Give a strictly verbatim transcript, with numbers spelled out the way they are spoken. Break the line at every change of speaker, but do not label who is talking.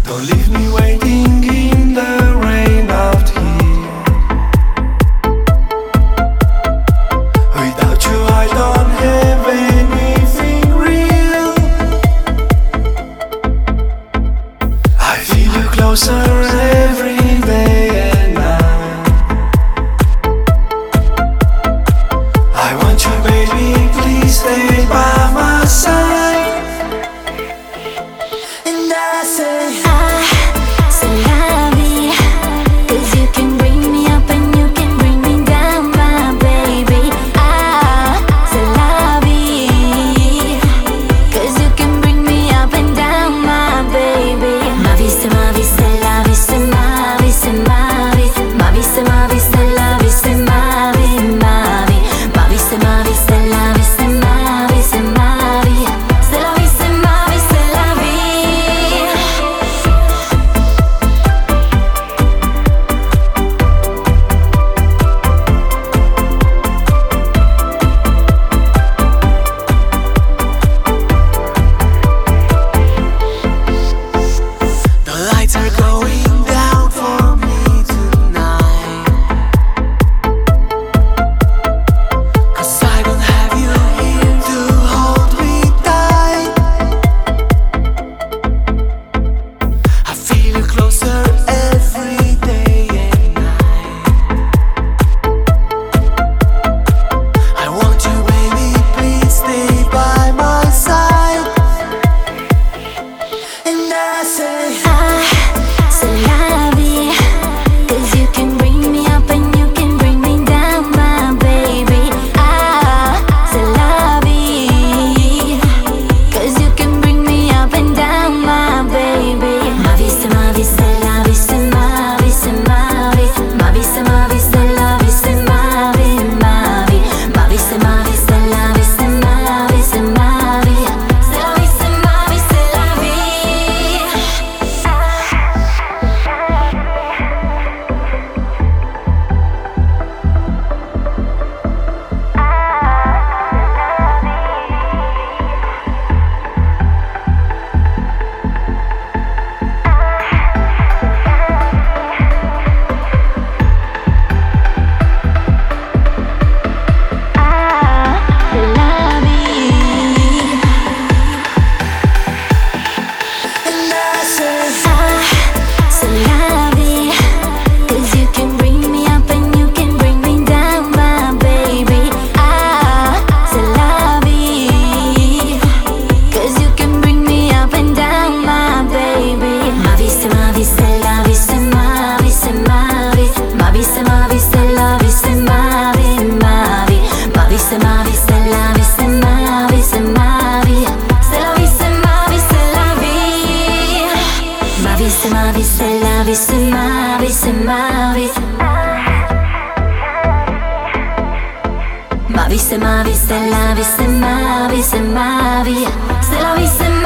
Don't leave me waiting in the rain out here. Without you I don't have anything real. I feel you closer every day and night. I want you baby, please stay by my side. And I say
Ma viste, ma viste, la viste, ma viste, ma viste, se la viste.